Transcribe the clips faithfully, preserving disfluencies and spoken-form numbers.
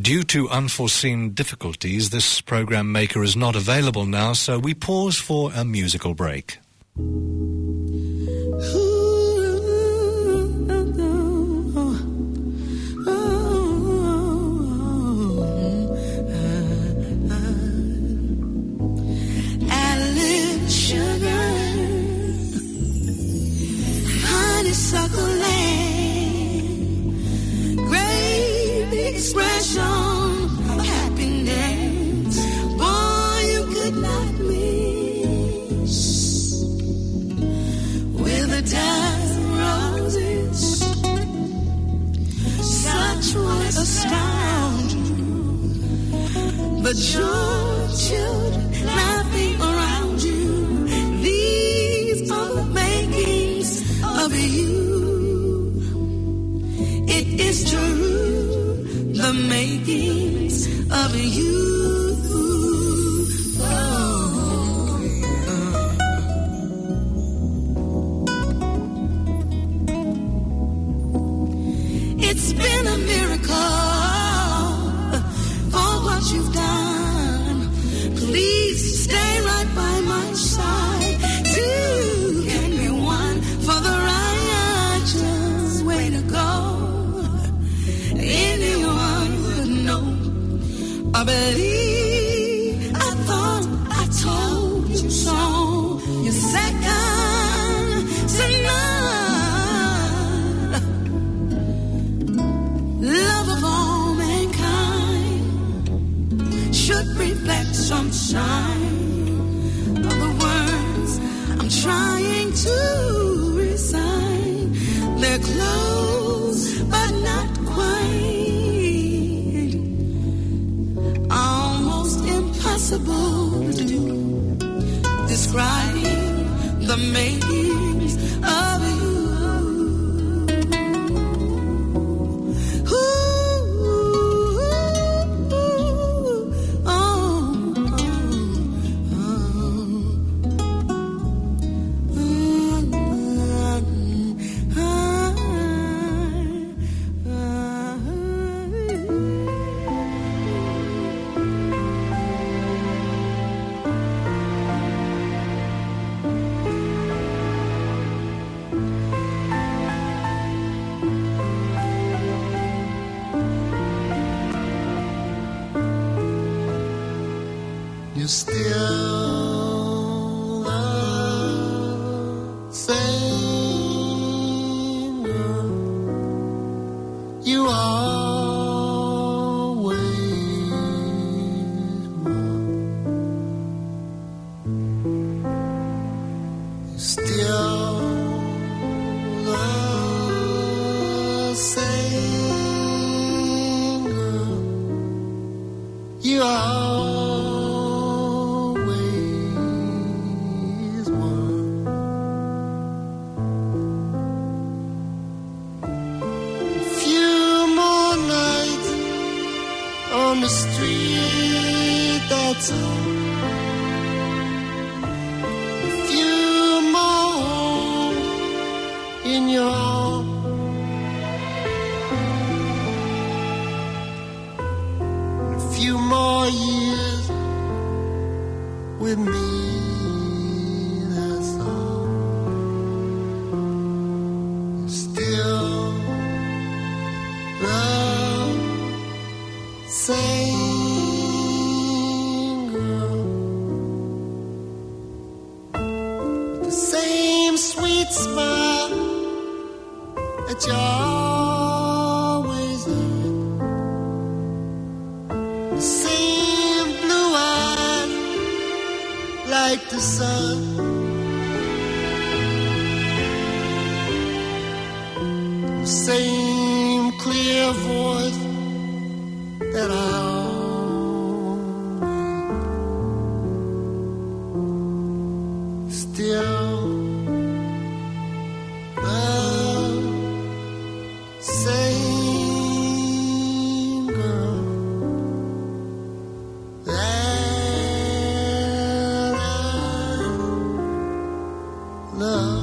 Due to unforeseen difficulties, this program maker is not available now, so we pause for a musical break. Astound you, but your children laughing around you. These are the makings of you. It is true, the makings of you. It's been a miracle for what you've done. Please stay right by my side. Two can be one for the righteous way to go. Anyone would know or believe. I thought I told you so. You're second to none. Love of all mankind should reflect some shine of the words I'm trying to recite. They're close, but not quite. Almost impossible to do. Describing the makings of you. Still the same girl. You always were. Still the same girl. You always. On the street, that's all. A few more in your arms. A few more years with me, that's all. Still love. Same girl, the same sweet smile that you always had, the same blue eyes like the sun, the same clear voice that I always still love, same girl that I love.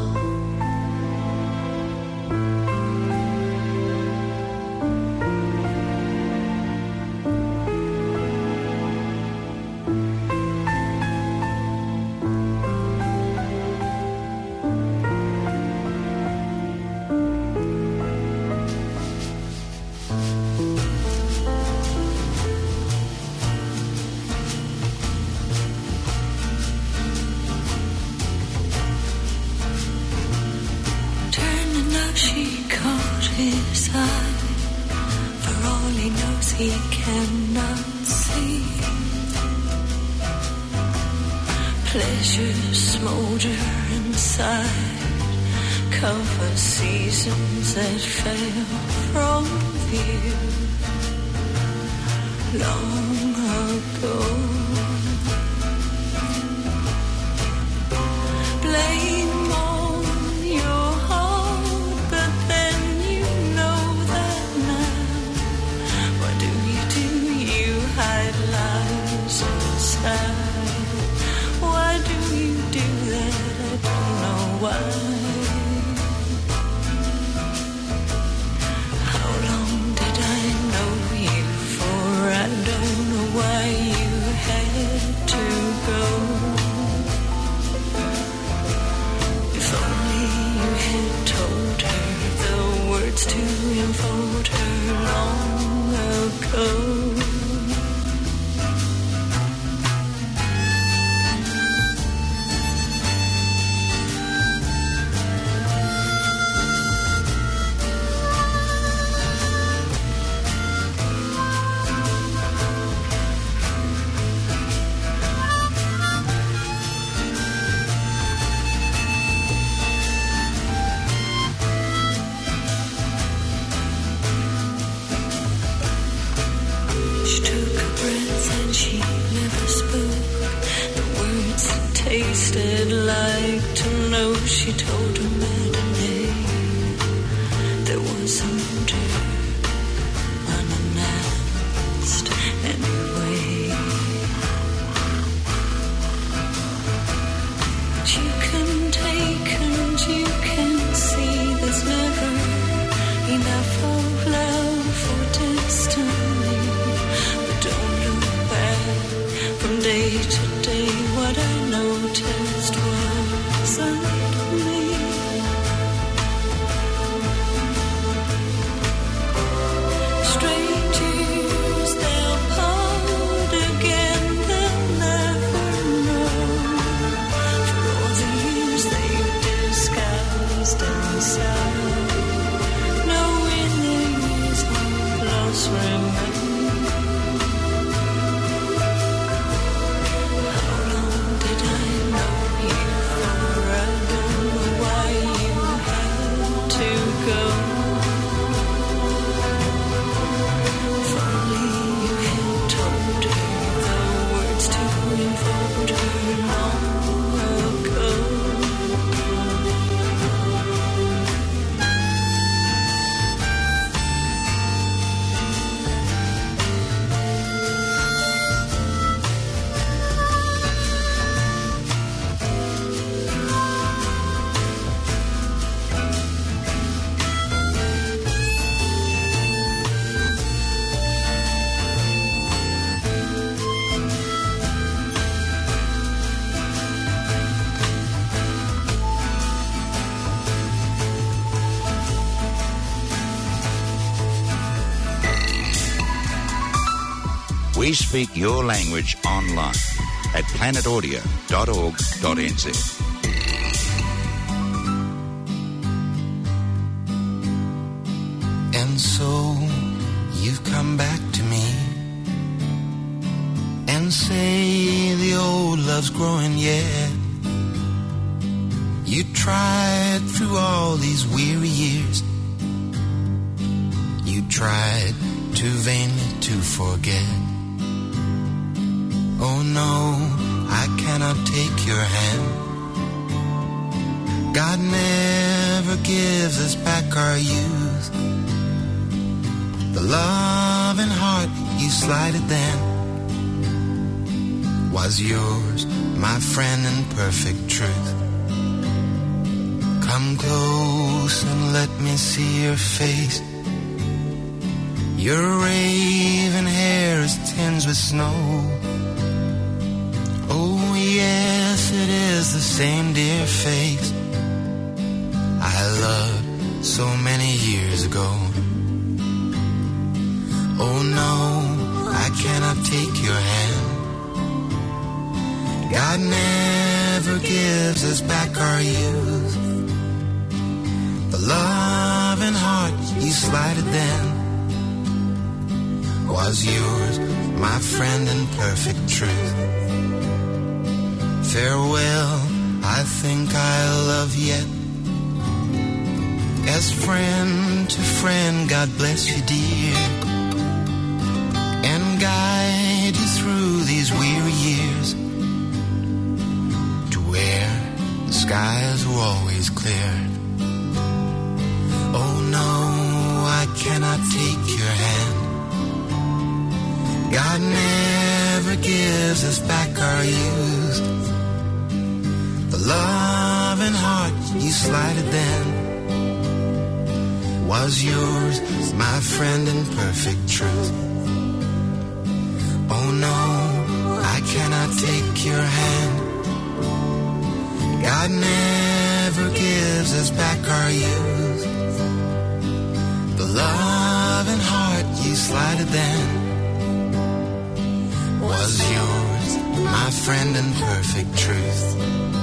he cannot see. Pleasures smolder inside, cover seasons that fail from view long ago. Blame on your heart, but then you know that now. What do you do? You hide lies inside. Why do you do that? I don't know why. How long did I know you for? I don't know why you had to go. If only you had told her the words to enfold her long ago. She took a breath and she never spoke. The words that tasted like to know. She told her matinee there wasn't her unannounced anyway. But you can take and you can see there's never enough of love for destiny. Don't look back from day to day. What I noticed wasn't me. Strangers, they'll part again. They'll never know. For all the years they've disguised inside, knowing there is no loss remains. We speak your language online at planet audio dot org dot n z. And so you've come back to me and say the old love's growing yet. You tried through all these weary years. You tried too vainly to forget. Oh no, I cannot take your hand. God never gives us back our youth. The love and heart you slighted then was yours, my friend, in perfect truth. Come close and let me see your face. Your raven hair is tinged with snow. Oh yes, it is the same dear face I loved so many years ago. Oh no, I cannot take your hand. God never gives us back our youth. The love and heart you slighted then was yours, my friend in perfect truth. Farewell, I think I'll love yet. As friend to friend, God bless you, dear, and guide you through these weary years to where the skies were always clear. Oh no, I cannot take your hand. God never gives us back our youth. The love and heart you slighted then was yours, my friend in perfect truth. Oh no, I cannot take your hand. God never gives us back our youth. The love and heart you slighted then was yours, my friend in perfect truth.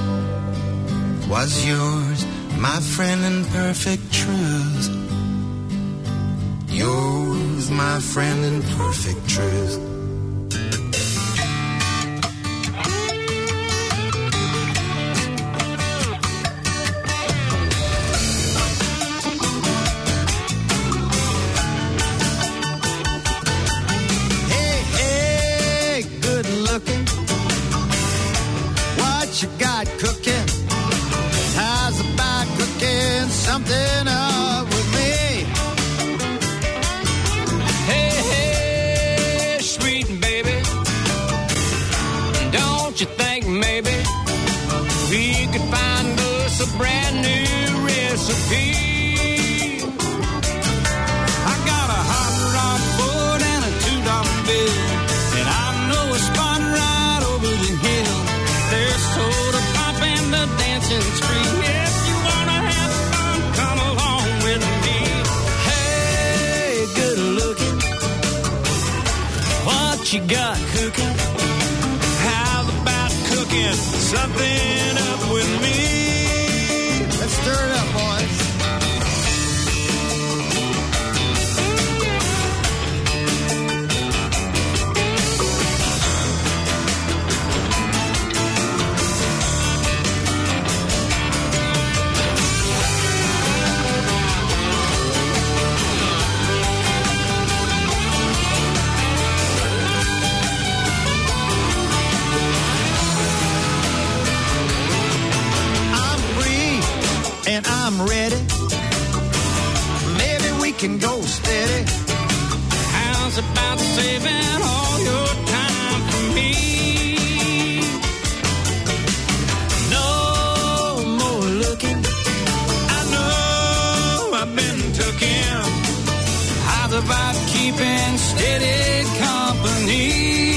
Was yours, my friend in perfect truth. Yours, my friend in perfect truth. Hey, hey, good looking. What you got cooking? How's about cooking something up with me? You think maybe we could find us a brand new recipe? I got a hot rod board and a two dollar bill, and I know a spot right over the hill. There's soda pop and the dancing street. If you wanna have fun, come along with me. Hey, good looking, what you got cooking? Cooking something up with me. Let's stir it up, boys. And I'm ready. Maybe we can go steady. How's about saving all your time for me? No more looking. I know I've been tooken. How's about keeping steady company?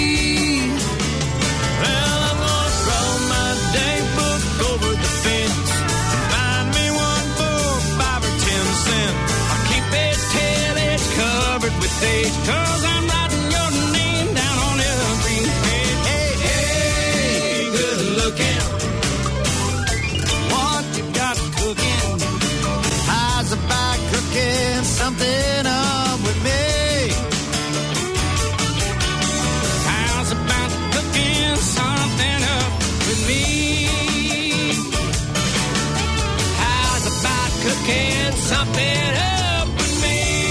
Well, I'm gonna throw my day book over the fence. I'll keep it till it's covered with dates, 'cause I'm writing your name down on every page. Hey, hey, good looking, what you got cooking? How's about cooking something up with me? How's about cooking something up with me? How's about cooking something up with me?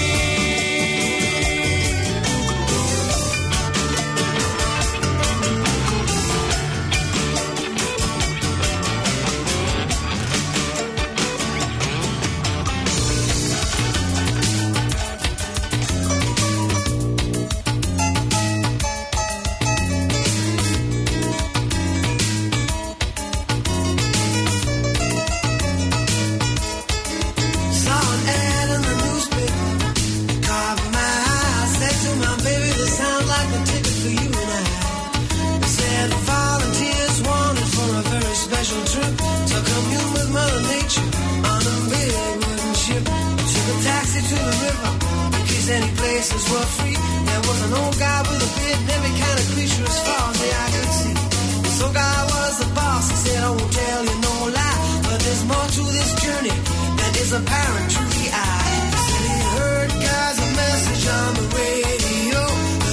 Any places were free. There was an old guy with a beard and every kind of creature as far as the eye could see. This old guy was the boss. He said, I won't tell you no lie, but there's more to this journey than is apparent to the eye. He said he heard God's message on the radio.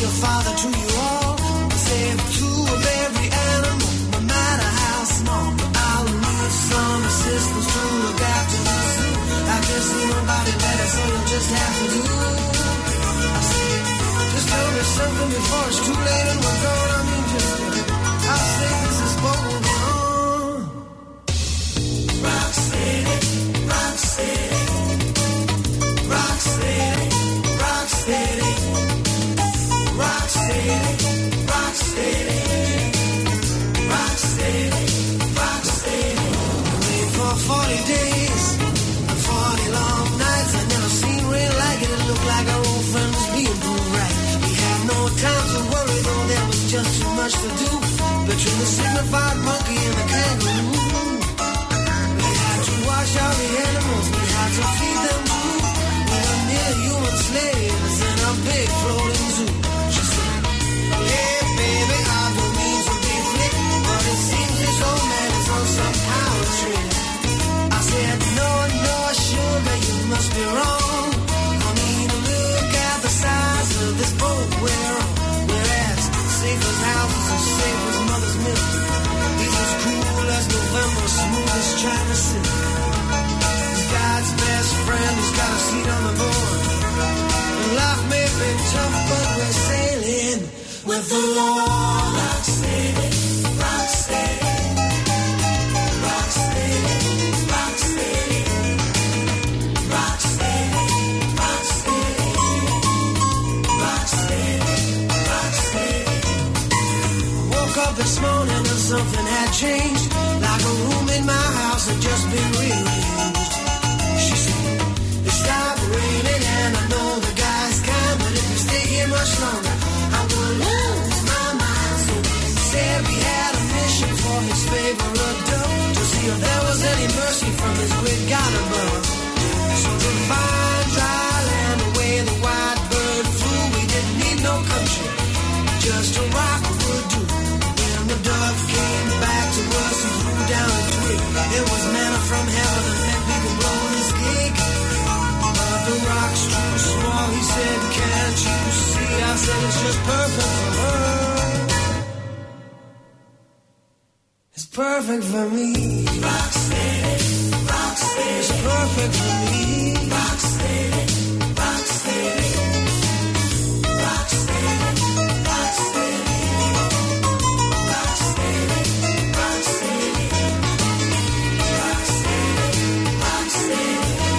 a father to you all. Say two of every animal, no matter how small. I'll need some assistance to look after the zoo. I can see nobody better, so you'll just have to do. I say, just tell me something before it's too late and we're gone. I mean, just, I say this is bold. Rock City, Rock City, Rock City, Rock City, Rock City, Rock City, Rock City, Rock City. For forty days and forty long nights, I never seen rain like it. It looked like our old friend was being proved right. We had no time to worry, though there was just too much to do. Between the signified monkey and the kangaroo. Wash all the animals, we had to feed them too. We were near human slaves in a big floating zoo. She said, hey baby, I don't mean to be flick, but it seems this old man is on some power trip. I said, no, no, sugar, you must be wrong. I mean, look at the size of this boat we're on. We're as safe as houses, as safe as mother's milk. He's as cool as November, smooth as China silk. God's best friend has got a seat on the board. And life may be tough, but we're sailing with the Lord. Rock City, Rock City, Rock City, Rock City, Rock City, Rock City, Rock City, Rock City. I woke up this morning and something had changed. Like a room in my house had just been rearranged. It stopped raining and I know the guy's kind, but if we stay here much longer, I'm gonna lose my mind. So he said we had a mission for his favorite dove, to see if there was any mercy from his great God above. So to find dry land away the white bird flew, we didn't need no country, just a rock would do. When the dove came back to us, he flew down a twig. It was manna from heaven that meant we could blow his gig. The rock's too small, he said, can't you see? I said, it's just perfect for her. It's perfect for me. Rock City, Rock City. It's perfect for me. Rock City, Rock City, Rock City, Rock City, Rock City, Rock City, Rock City, Rock City.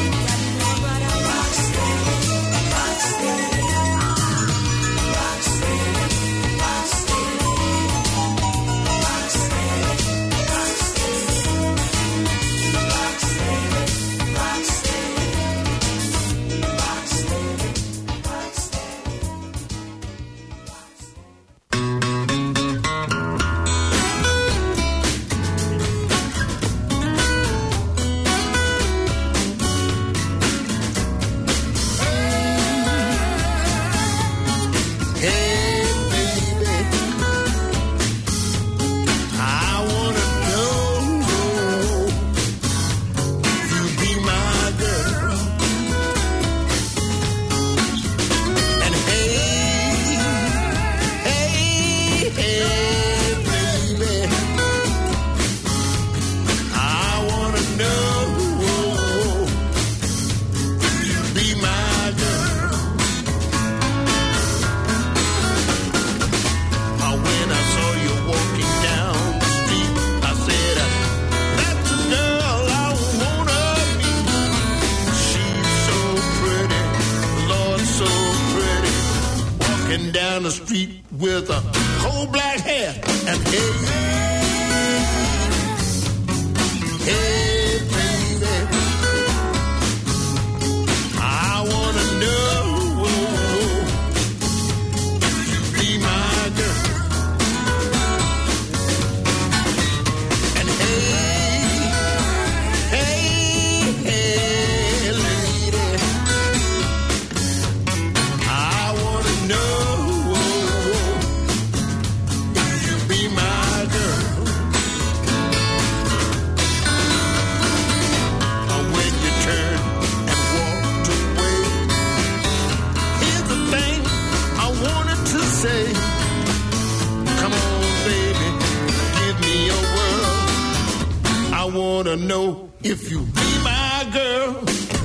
Down the street with a coal black hair and hey, hey baby, I wanna know if you be my girl. And hey, hey, hey lady, I wanna know say, want to know if you be my girl.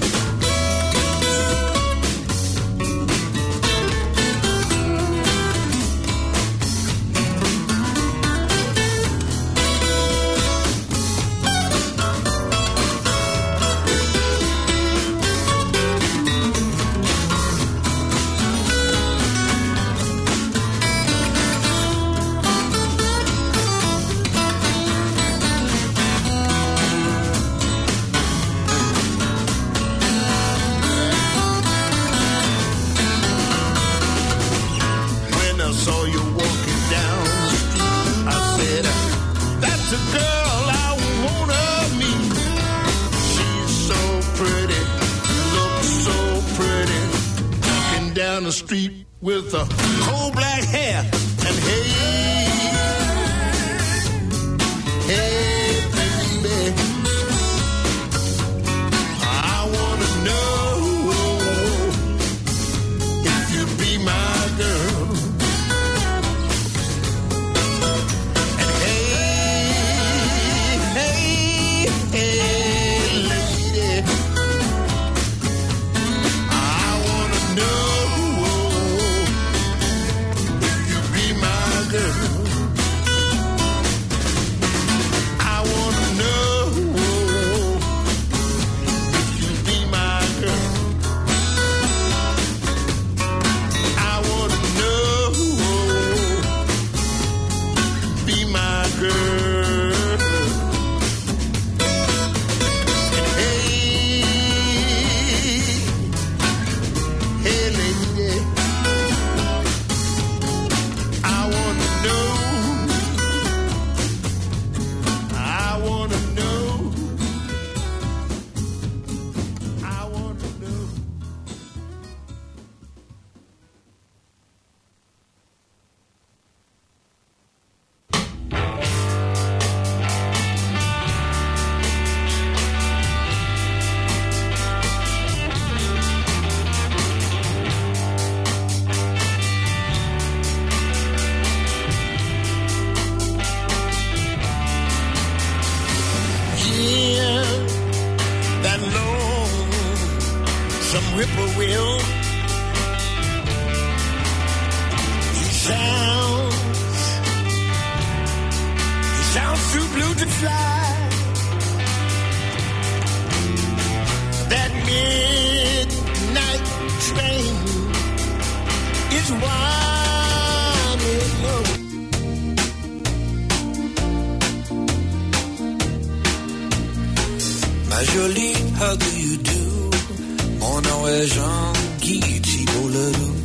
The street with a coal black hair and hey, hey baby, I wanna know if you be my girl. And hey, hey, hey lady, I wanna know whippoorwill. He sounds, he sounds too blue to fly. That midnight train is winding low. Ma jolie, how do you do? Mon nom est Jean-Guy Thibault-Ledoux.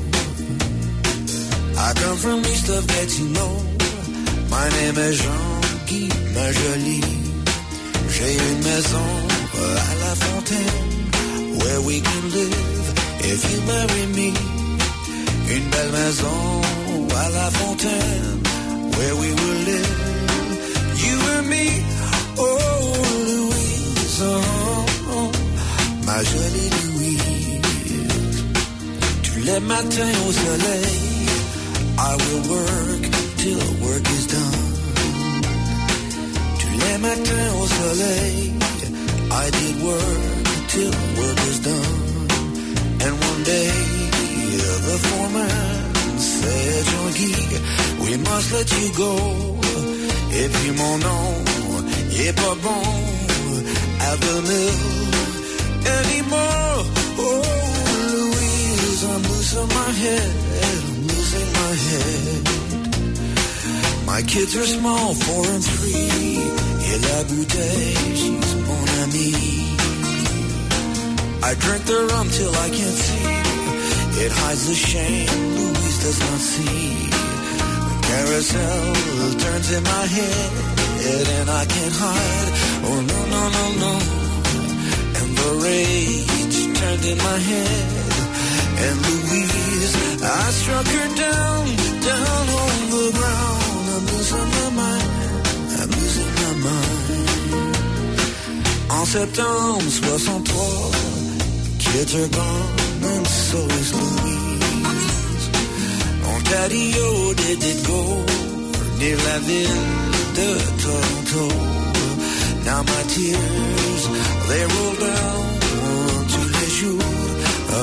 I come from east of Gatineau. My name is Jean-Guy, ma jolie. J'ai une maison à La Fontaine, where we can live if you marry me. Une belle maison à La Fontaine, where we will live, you and me. Oh, Louise, oh, oh, ma jolie Louise. Tous les matins au soleil, I will work till work is done. Tous les matins au soleil, I did work till work was done. And one day, the foreman said, Jean-Guy, we must let you go. Et puis mon nom, il est pas bon at the mill anymore. Oh, Louise, I'm losing my head, I'm losing my head. My kids are small, four and three. Et la bouteille, she's mon amie. I drink the rum till I can't see. It hides the shame Louise does not see. The carousel turns in my head, and I can't hide. Oh no, no, no, no. And the rage turned in my head. And Louise, I struck her down, down on the ground. I'm losing my mind, I'm losing my mind. En septembre soixante-trois, kids are gone and so is Louise. Ontario did it go near la ville de Toronto. Now my tears, they roll down to les jours.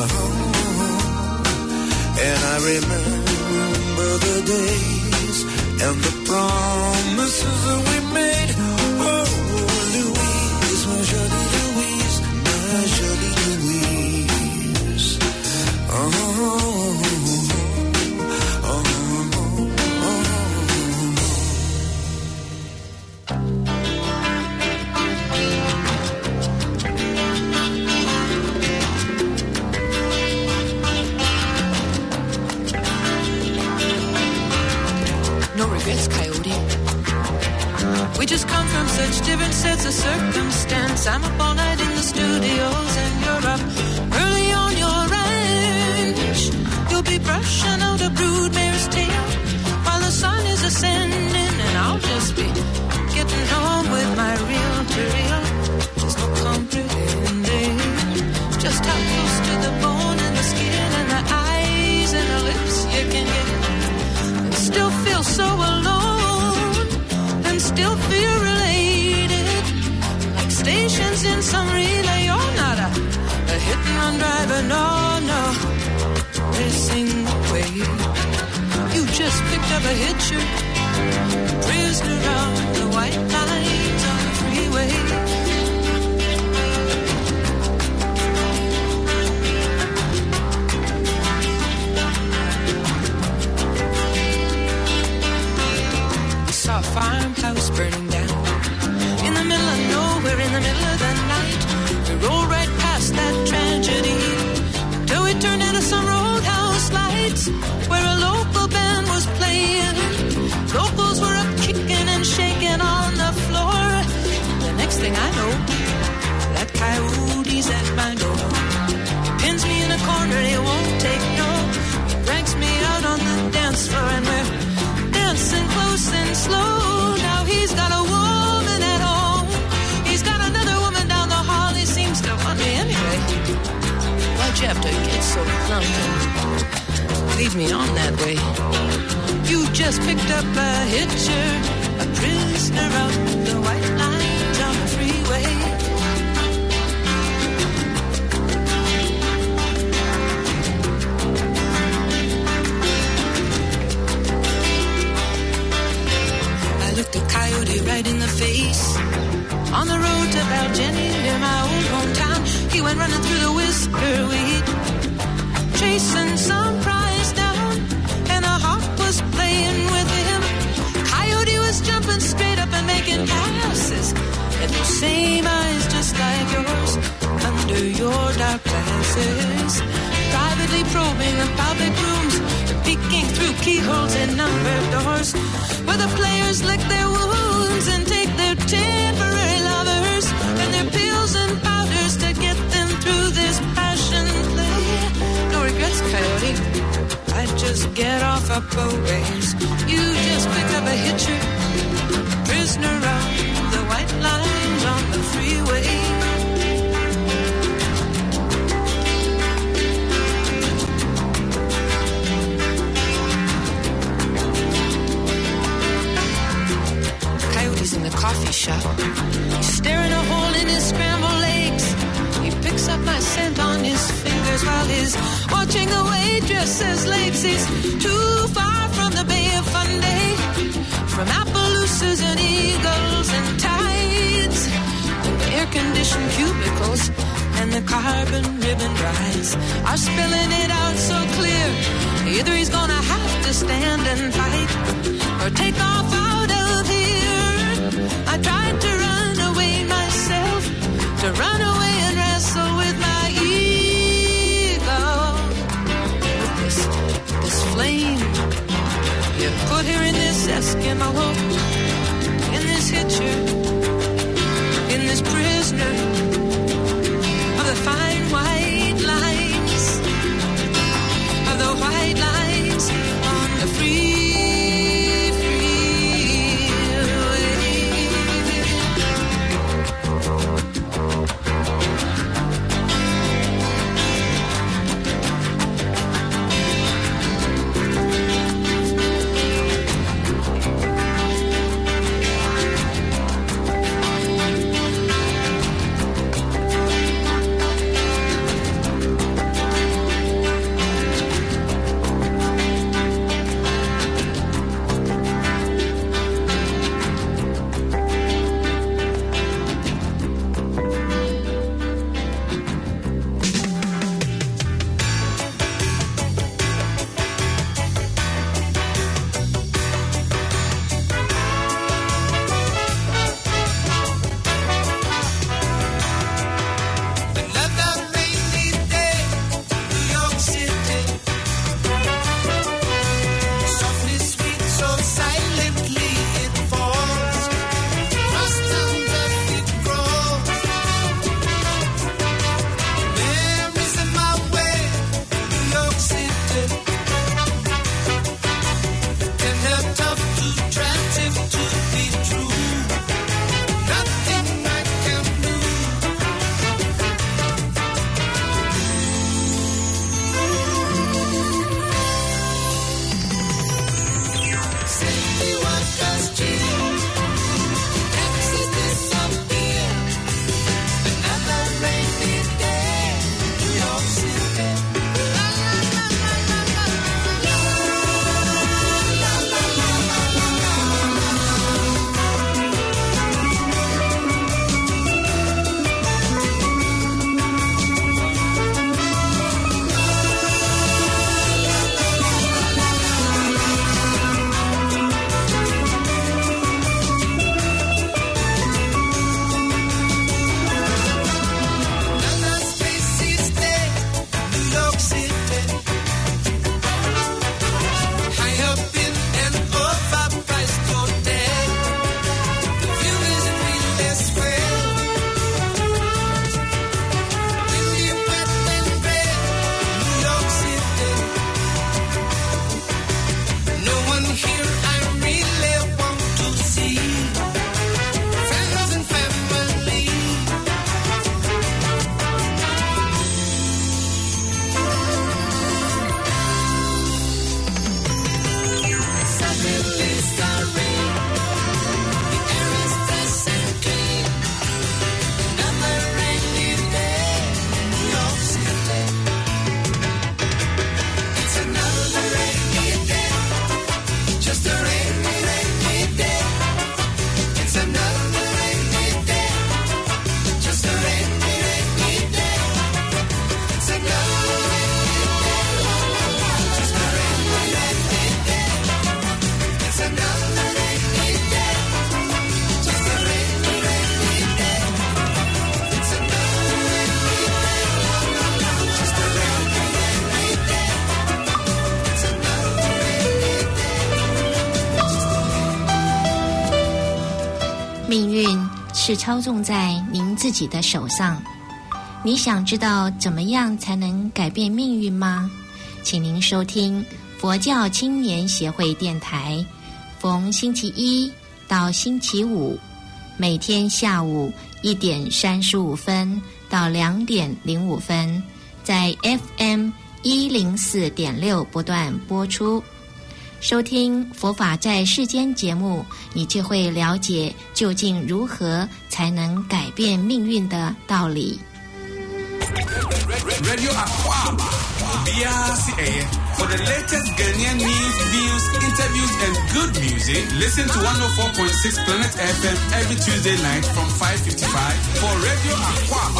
Uh-huh. And I remember the days and the promises that we made. Oh, Louise, my jolie Louise, my jolie Louise. Oh, oh, oh, oh. No regrets, Coyote. We just come from such different sets of circumstance. I'm up all night in the studios and you're up early on your ranch. You'll be brushing out a broodmare's tail while the sun is ascending, and I'll just be getting home with my reel-to-reel. There's no comprehending just how close to the bone and the skin and the eyes and the lips you can get. Still feel so alone and still feel related, like stations in some relay. You're not a, a hit and run driver, no, no, racing away. You just picked up a hitcher, prisoner on the white lines on the freeway. A farmhouse burning down in the middle of nowhere, in the middle of the night. We rolled right past that tragedy till we turned into some roadhouse lights where a local band was playing. Locals were up kicking and shaking on the floor. The next thing I know, that coyote's at my door. He pins me in a corner, he won't take no. He drags me out on the dance floor and we're dancing close and slow. Now he's got a woman at home. He's got another woman down the hall. He seems to want me anyway. Why'd you have to get so plump and lead me on that way? You just picked up a hitcher, a prisoner of the white lines on the freeway. Looked a coyote right in the face on the road to Baljenny near my old hometown. He went running through the whisker weed, chasing some prize down, and a hawk was playing with him. Coyote was jumping straight up and making passes, and those same eyes just like yours under your dark glasses, privately probing the public rooms, peeking through keyholes in numbered doors, where the players lick their wounds and take their temporary lovers and their pills and powders to get them through this passion play. No regrets, Coyote. I just get off up a ways. You just pick up a hitcher, prisoner of the white lines on the freeway. In the coffee shop, he's staring a hole in his scrambled eggs. He picks up my scent on his fingers while he's watching the waitress's legs. He's too far from the Bay of Fundy, from Appaloosas and eagles and tides, and the air-conditioned cubicles and the carbon ribbon rides are spilling it out so clear. Either he's gonna have to stand and fight or take off out of here. I tried to run away myself, to run away and wrestle with my ego. With this, this flame you put here in this Eskimo, in this hitcher, in this prisoner of the fine white lines, of the white lines on the free. 命运是操纵在您自己的手上。你想知道怎么样才能改变命运吗？请您收听佛教青年协会电台，逢星期一到星期五，每天下午一点三十五分到两点零五分，在 F M 一零四点六不断播出。收听佛法在世间节目，你就会了解究竟如何才能改变命运的道理。 Radio Aquaba, B R C A. For the latest Ghanaian news, views, interviews, and good music, listen to one oh four point six Planet F M every Tuesday night from five fifty-five for Radio Aquaba.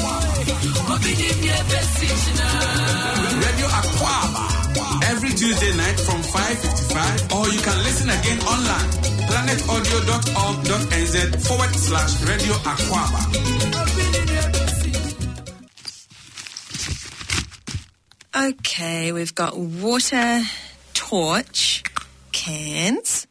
Radio Aquaba, every Tuesday night from five fifty-five, or you can listen again online. planetaudio.org.nz forward slash Radio Aquaba. Okay, we've got water, torch, cans,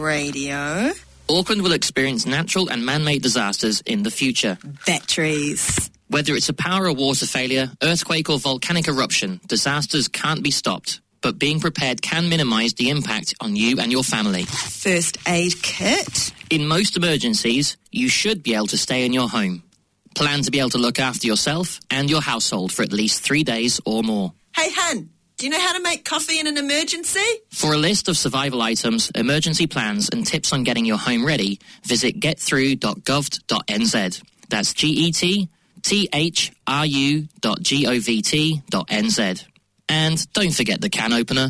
radio. Auckland will experience natural and man-made disasters in the future. Batteries. Whether it's a power or water failure, earthquake or volcanic eruption, disasters can't be stopped. But being prepared can minimise the impact on you and your family. First aid kit. In most emergencies, you should be able to stay in your home. Plan to be able to look after yourself and your household for at least three days or more. Hey, hun, do you know how to make coffee in an emergency? For a list of survival items, emergency plans and tips on getting your home ready, visit get through dot gov dot n z. That's G E T T H R U dot G O V T dot N Z. And don't forget the can opener.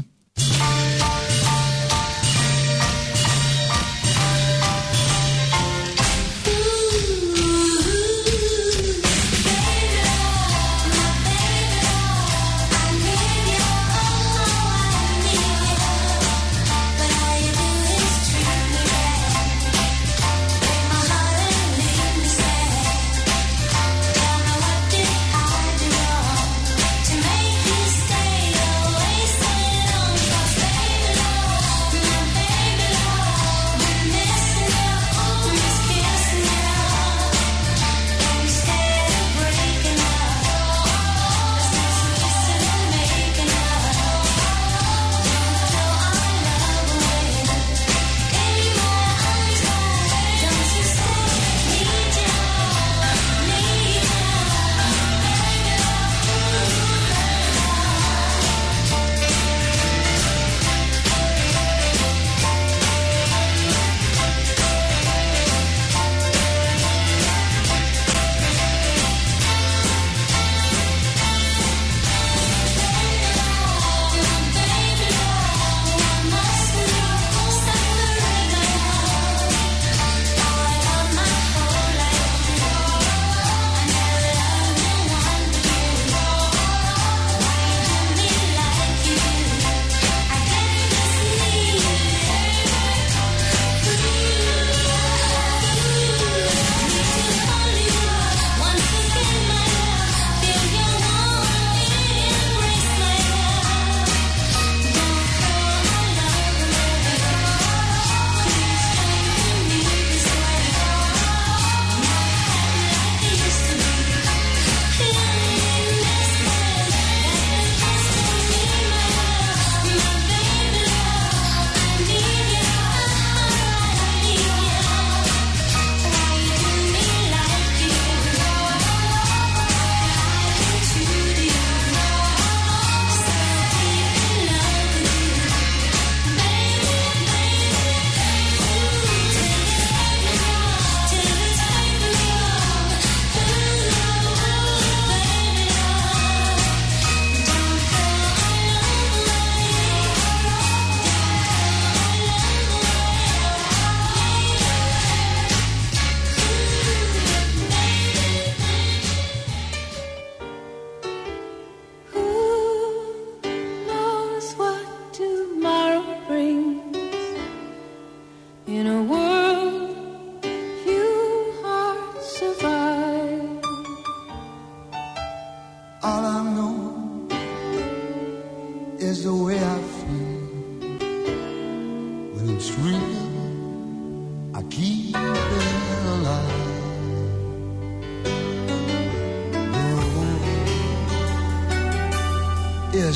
I keep it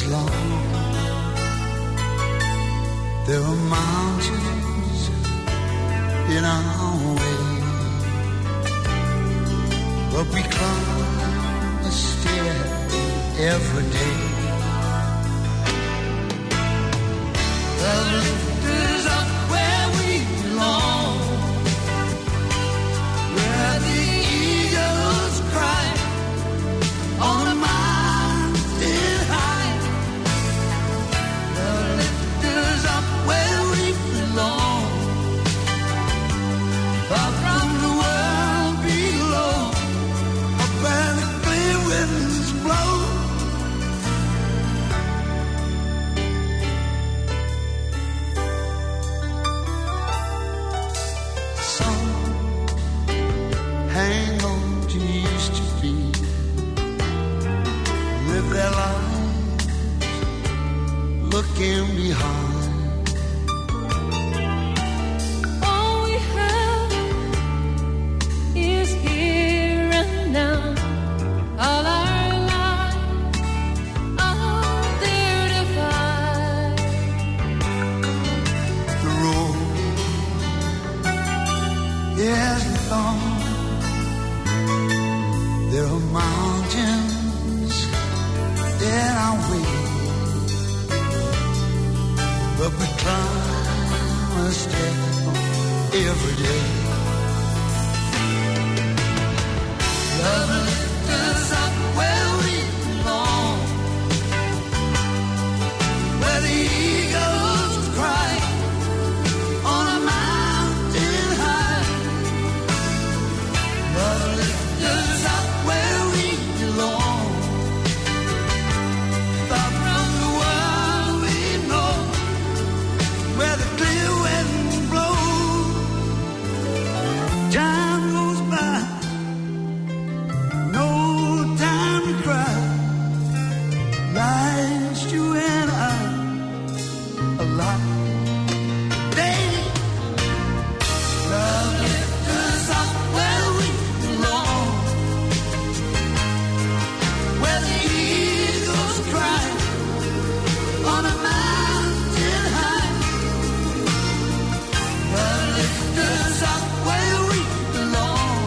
long. There are mountains in our way, but we climb a stair every day. The lift is up where we belong, where the eagles cry on a mountain high. The lift is up where we belong, far from the world below, up where the clear winds blow. Some hang on to used to be, live their lives looking behind. All we have is here and now. All our lives are there to find. The road is long. There are mountains in our way, but we climb a step every day. Love lifts us up where we belong, where the eagles cry on a mountain high. Love lifts us up where we belong, far from the world we know, where the clear winds blow. Time goes by, no time to cry. Life's you and I alive. Baby, love lifts us up where we belong, where the eagles cry on a mountain high. Love lifts us up where we belong,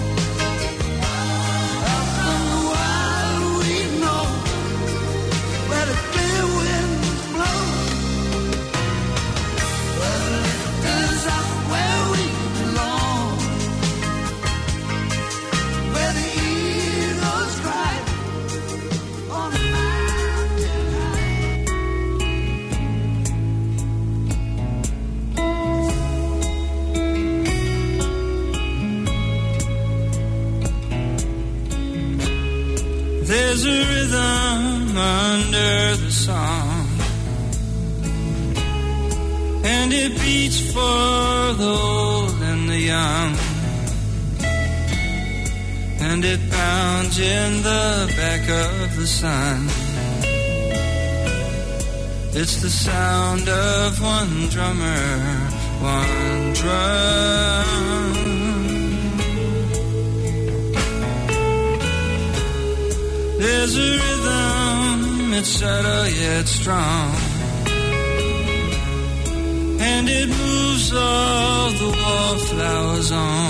out from the wild we know, where the clear winds blow. Love lifts us up where we belong, where the eagles cry on a mountain high. There's a rhythm under the song, and it beats for the old and the young, and it pounds in the back of the sun. It's the sound of one drummer, one drum. There's a rhythm, it's subtle yet strong, and it moves all the wallflowers on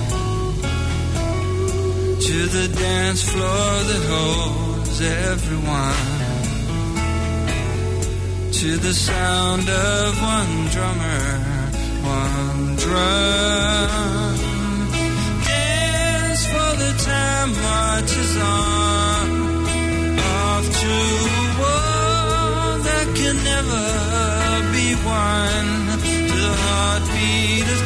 to the dance floor that holds everyone, to the sound of one drummer, one drum. Dance for the time marches on, off to a war that can never be won, to the heartbeat of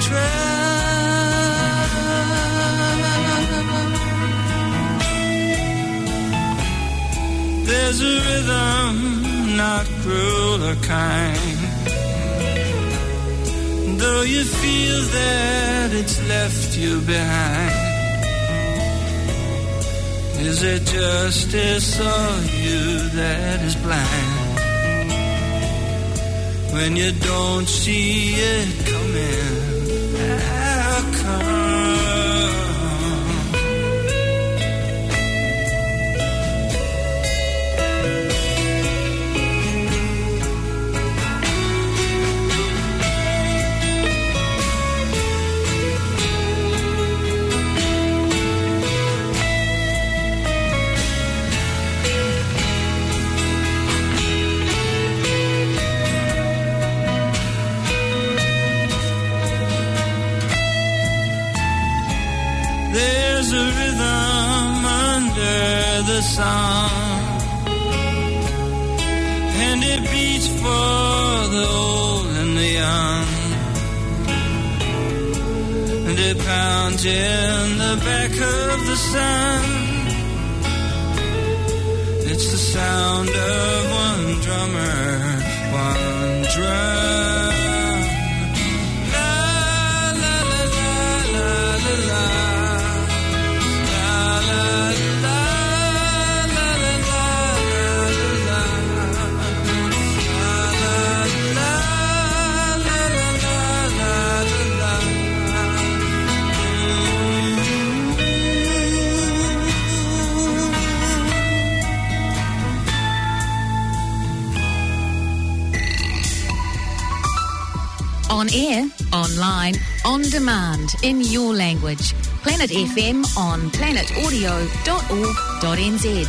triumph. There's a rhythm not cruel or kind, though you feel that it's left you behind. Is it justice or you that is blind, when you don't see it coming? How come? There's a rhythm under the sun, and it beats for the old and the young, and it pounds in the back of the sun. It's the sound of one drummer, one drum. La la la la la la la. On air, online, on demand, in your language. Planet F M on planet audio dot org dot n z.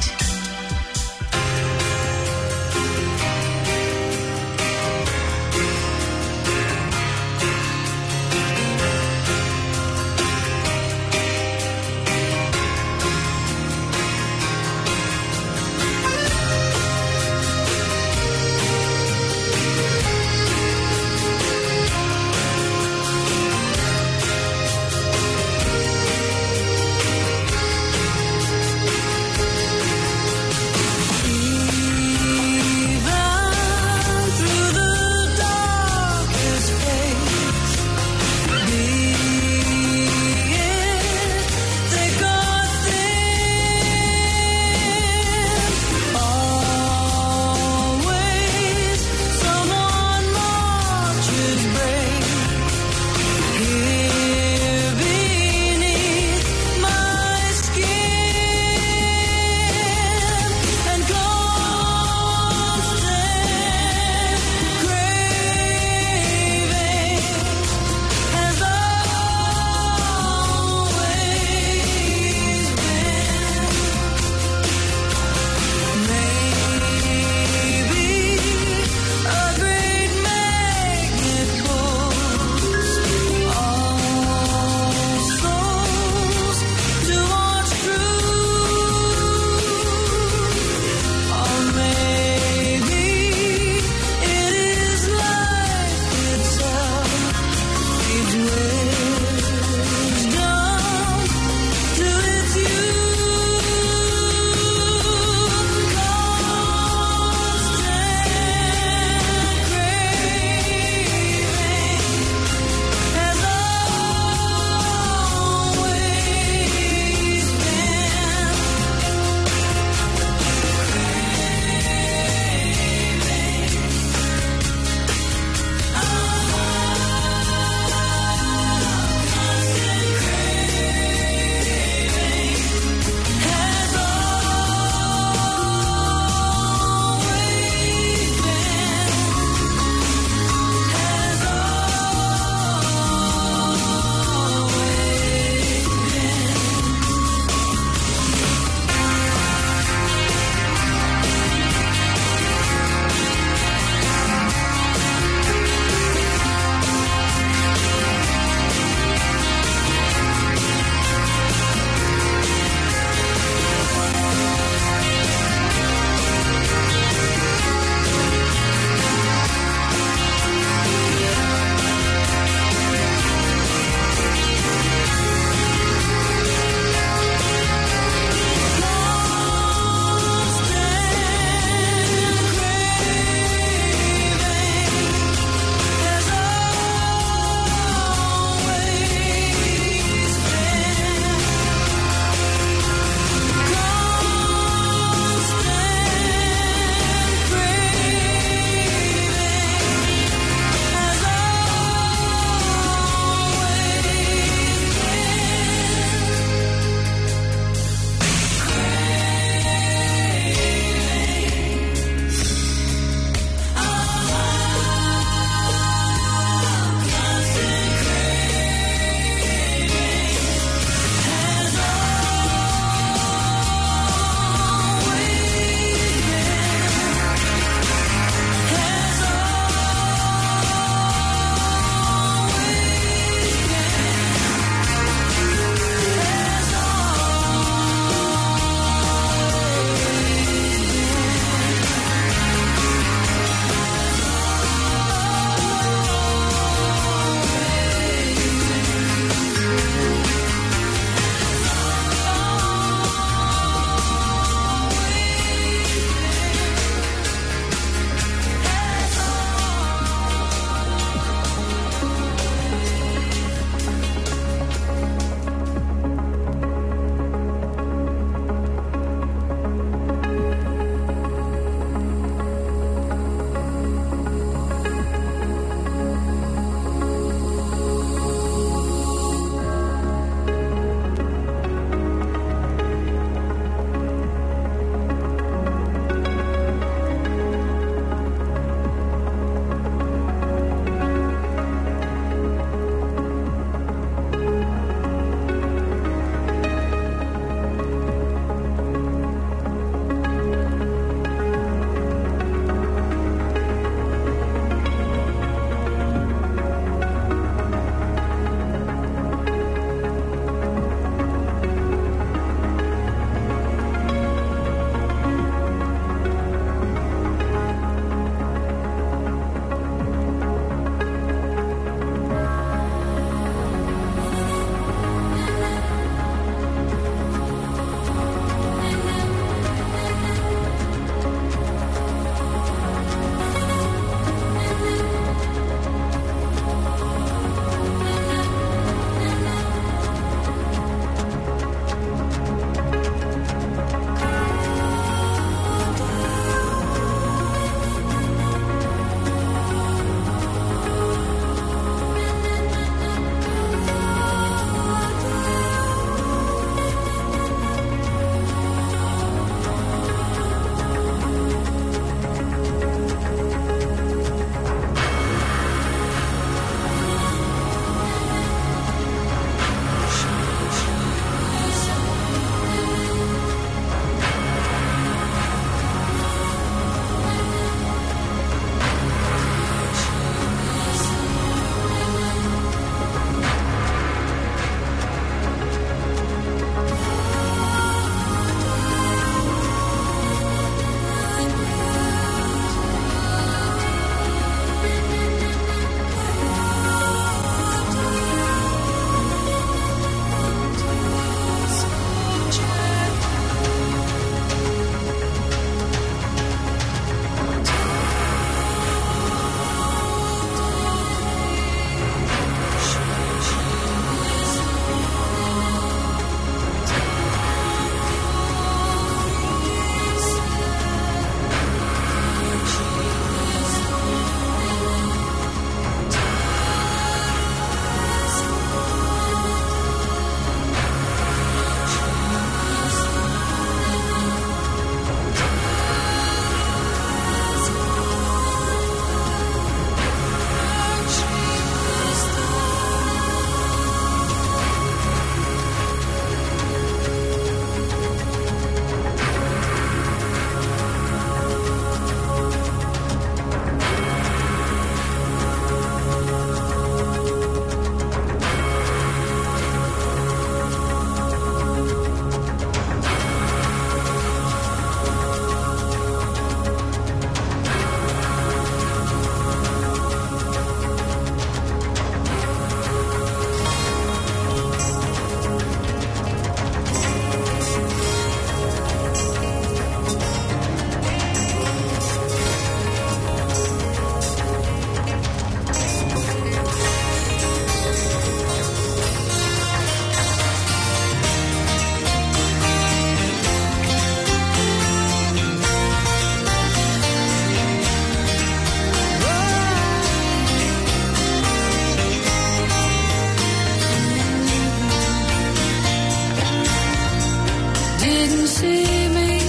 see me.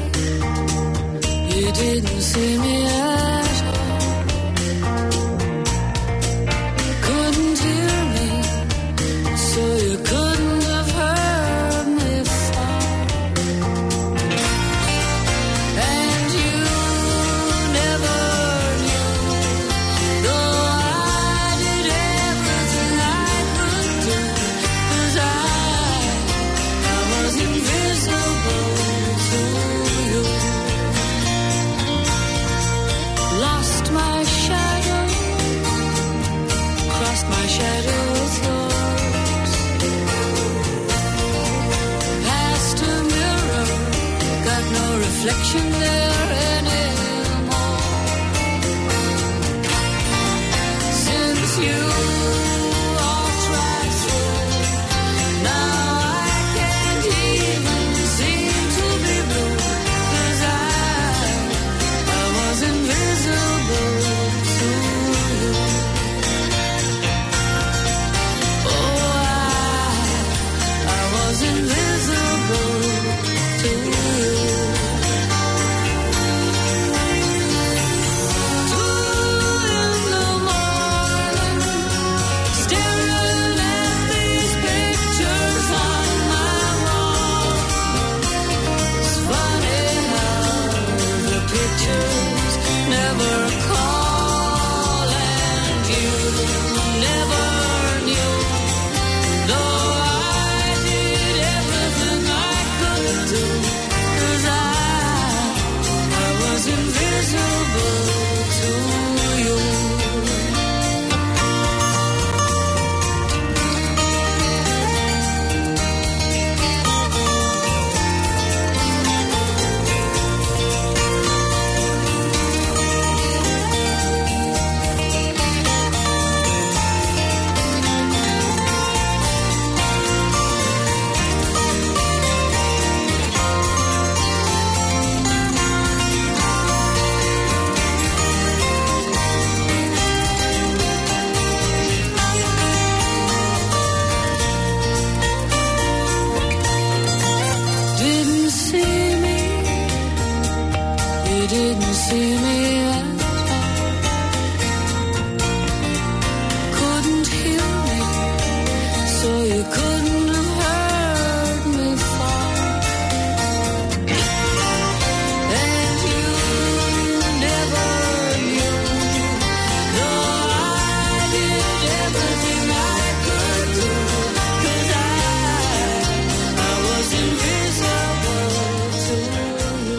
You didn't see me at all. Couldn't hear me, so you couldn't have heard me fall. And you never knew, though I did everything I could do, 'cause I, I was invisible to you. Lost my shadow, crossed my shadow with yours. Past a mirror, got no reflection there anymore. Since you walked right through, now I can't even seem to be blue, 'cause I, I was invisible to you. Oh, I, I was invisible to you. Two in the morning, staring at these pictures on my wall. It's funny how the pictures never call, and you never knew, though I did everything I could do, 'cause I, I was invisible to you. Didn't see me, you didn't see me at all. Couldn't hear me, so you couldn't have heard me fall. And you never knew, though I did everything I could do, 'cause I, I was invisible to you.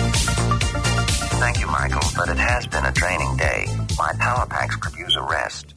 Thank you, Michael, but it has been a draining day. My power packs could use a rest.